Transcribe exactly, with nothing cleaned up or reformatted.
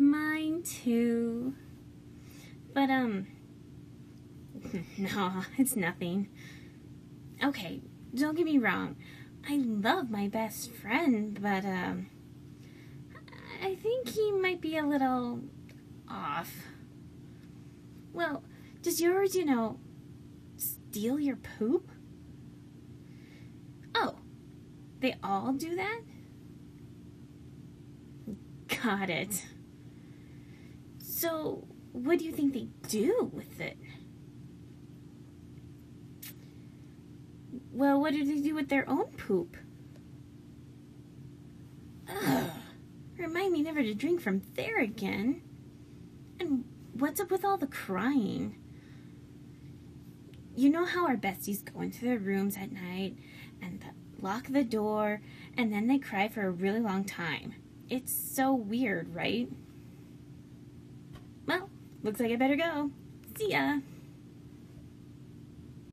Mine too. But, um, no, it's nothing. Okay, don't get me wrong. I love my best friend, but, um, I think he might be a little off. Well, does yours, you know, steal your poop? Oh, they all do that? Got it. So, what do you think they do with it? Well, what do they do with their own poop? Ugh. Remind me never to drink from there again. And what's up with all the crying? You know how our besties go into their rooms at night and lock the door and then they cry for a really long time. It's so weird, right? Well, looks like I better go. See ya.